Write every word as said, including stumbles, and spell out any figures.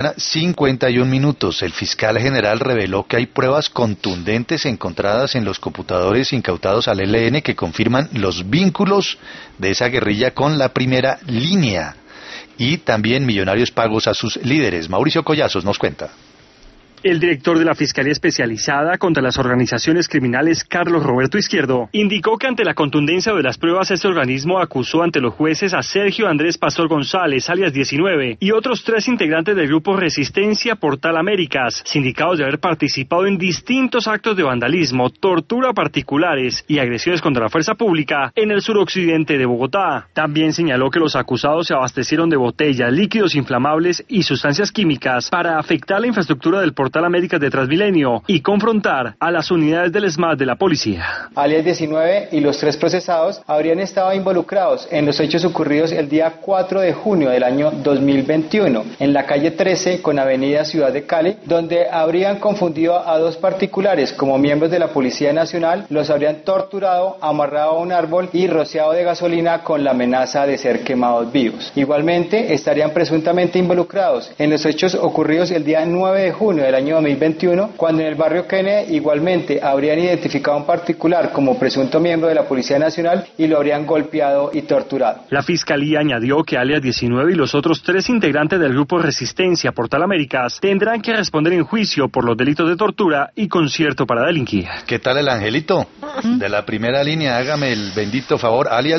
cincuenta y un minutos. El fiscal general reveló que hay pruebas contundentes encontradas en los computadores incautados al E L N que confirman los vínculos de esa guerrilla con la primera línea y también millonarios pagos a sus líderes. Mauricio Collazos nos cuenta. El director de la Fiscalía Especializada contra las Organizaciones Criminales, Carlos Roberto Izquierdo, indicó que ante la contundencia de las pruebas, este organismo acusó ante los jueces a Sergio Andrés Pastor González, alias diecinueve, y otros tres integrantes del grupo Resistencia Portal Américas, sindicados de haber participado en distintos actos de vandalismo, tortura a particulares y agresiones contra la fuerza pública en el suroccidente de Bogotá. También señaló que los acusados se abastecieron de botellas, líquidos inflamables y sustancias químicas para afectar la infraestructura del Portal Américas de Transmilenio y confrontar a las unidades del SMAT de la policía. Alias diecinueve y los tres procesados habrían estado involucrados en los hechos ocurridos el día cuatro de junio del año dos mil veintiuno en la calle trece con avenida Ciudad de Cali, donde habrían confundido a dos particulares como miembros de la Policía Nacional, los habrían torturado, amarrado a un árbol y rociado de gasolina con la amenaza de ser quemados vivos. Igualmente estarían presuntamente involucrados en los hechos ocurridos el día nueve de junio del año dos mil veintiuno, cuando en el barrio Kennedy igualmente habrían identificado a un particular como presunto miembro de la Policía Nacional y lo habrían golpeado y torturado. La Fiscalía añadió que alias diecinueve y los otros tres integrantes del grupo Resistencia Portal Américas tendrán que responder en juicio por los delitos de tortura y concierto para delinquir. ¿Qué tal el angelito? De la primera línea, hágame el bendito favor, alias